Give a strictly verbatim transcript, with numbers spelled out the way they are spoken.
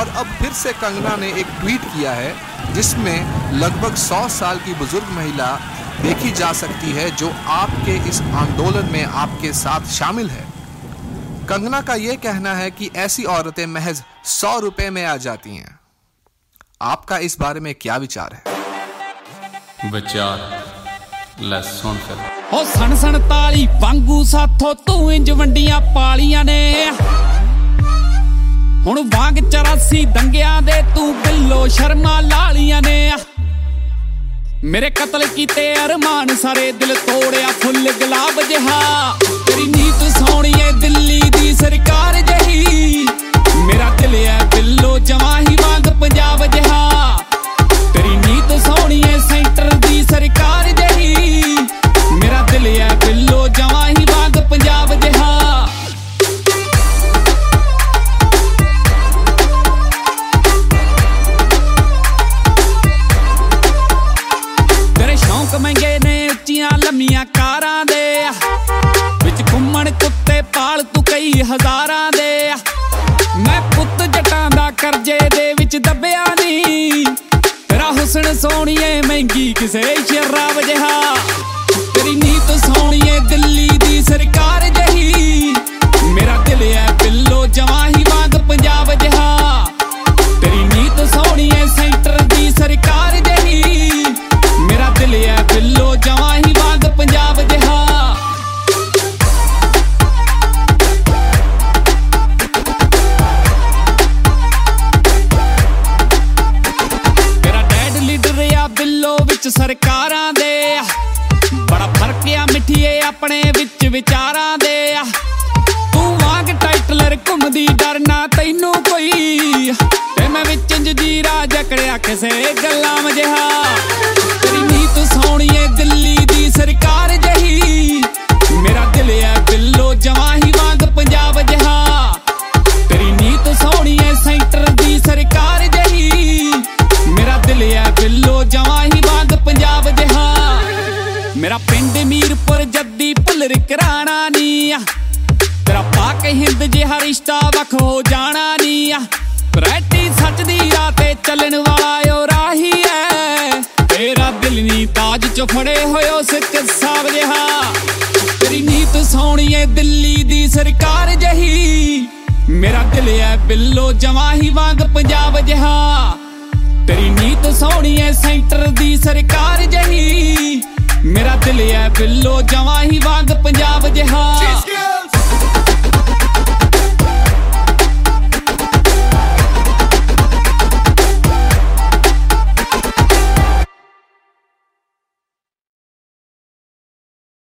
और अब फिर से कंगना ने एक ट्वीट किया है जिसमें लगभग सौ साल की बुजुर्ग महिला देखी जा सकती है जो आपके इस आंदोलन में आपके साथ शामिल है। कंगना का यह कहना है कि ऐसी औरतें महज सौ रुपए में आ जाती हैं। आपका इस बारे में क्या विचार है? विचार ले सुन फिर। ओ सन सन ताली वांगू साथों तू इंज वंडियां पालियां ने हुण वांग चौरासी दंगियां दे तू बिल्लो शर्मा लालियां ने मेरे कतल कीते अरमान सारे दिल तोड़िया फुल गुलाब जिहा तेरी नीत सोहणीए दिल्ली दी सरकार जही मेरा दिल है बिल्लो जवाही वांग पंजाब जिहा तेरी नीत सोहणीए सेंटर दी सरकार जही मेरा दिल है बिल्लो जवाही वांग पंजाब जिहा महंगे ने उच्चियां लम्मियां कारां दे विच घुम्मण कुत्ते पाल तू कई हजारां दे मैं पुत्त जटां दा करजे दे विच दबिया नी तेरा हुस्न सोहणीए महंगी किसे शराब जिहा तेरी नीत सोहणीए दिल्ली दी सरकार जही मेरा दिल है बिल्लो जवाही वांग पंजाब जिहा तेरी नीत सोहणीए सेंटर दी सरकार जही मेरा दिल है बिल्लो जवाही वांग पंजाब जिहा तेरा डैड लीडर या बिल्लो विच सरकारां दे बड़ा फर्क आ मिठिए अपने विच विचारां दे तू वांग टाइटलर घुमदी डरना तैनू कोई ते मैं विच जजीरा जकड़िया किसे गल्लां जिहा तेरी नीत सोहणीए दिल्ली दी सरकार जही मेरा दिल है बिल्लो जवाही वांग पंजाब जिहा तेरी नीत सोहणीए सेंटर दी सरकार जही मेरा दिल है बिल्लो जवाही वांग पंजाब जिहा मेरा पिंड मीरपुर जद्दी भुल्लर कराना नी तेरा पाक हिंद जिहा रिश्ता वख हो जाना नी वैरायटी सच दी राते चलन वाला ओ राही है तेरा दिल नी ताज चो फड़े होयो सिक साब जिहा तेरी नीत सोहणीए दिल्ली दी सरकार जही मेरा दिल है बिल्लो जवाही वांग पंजाब जिहा तेरी नीत सोहणीए सेंटर दी सरकार जही मेरा दिल है बिल्लो जवाही वांग पंजाब जिहा।